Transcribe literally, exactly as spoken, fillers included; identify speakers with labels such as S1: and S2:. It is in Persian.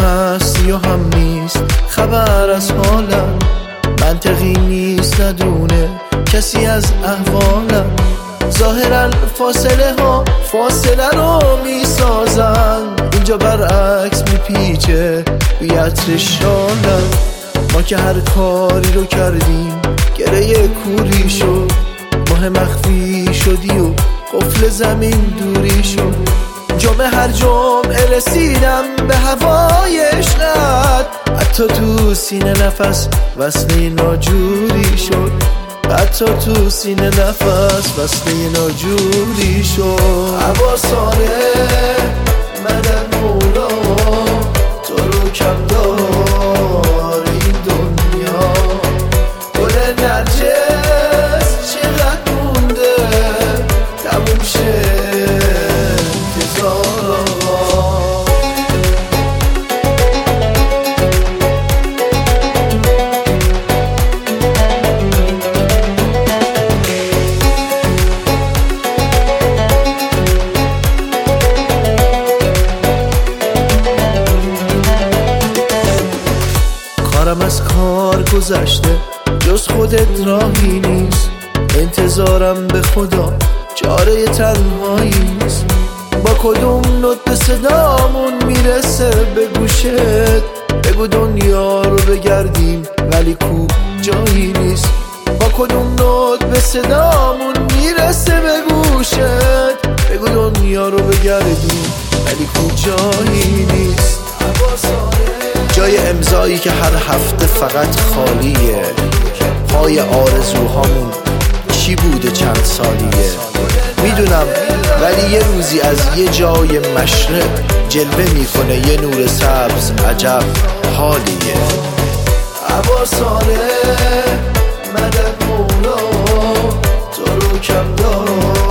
S1: هستی و هم نیست خبر از حالم، منطقی نیست ندونه کسی از احوالم. ظاهرا فاصله ها فاصله رو میسازن، اینجا برعکس میپیچه بی عطر شالم. ما که هر کاری رو کردیم گره کوری شد، ماه مخفی شدی و قفل زمین دوری شد. جمعه هر جمعه رسیدم به هوای عشقت، حتی تو سینه نفس وصله ناجوری شد، حتی تو سینه نفس وصله ناجوری شد. عباسانه مدد مولا تو رو کم دار این دنیا، گل نرجس چقدر مونده تموم شه انتظارا. کارم از کار گذشته جز خودت راهی نیست، انتظارم به خدا چاره تنهاییست. با کدوم نوت به صدامون میرسه به گوشت، بگو دنیا رو بگردیم ولی کو جایی نیست. با کدوم نوت به صدامون میرسه به گوشت، بگو دنیا رو بگردیم ولی کو جایی نیست. جای امضایی که هر هفته فقط خالیه، پای آرزوهامون چی بوده چند سالیه میدونم، ولی یه روزی از یه جای مشرق جلوه میکنه یه نور سبز، عجب حالیه. عباسانه مدد مولا تو رو کم دار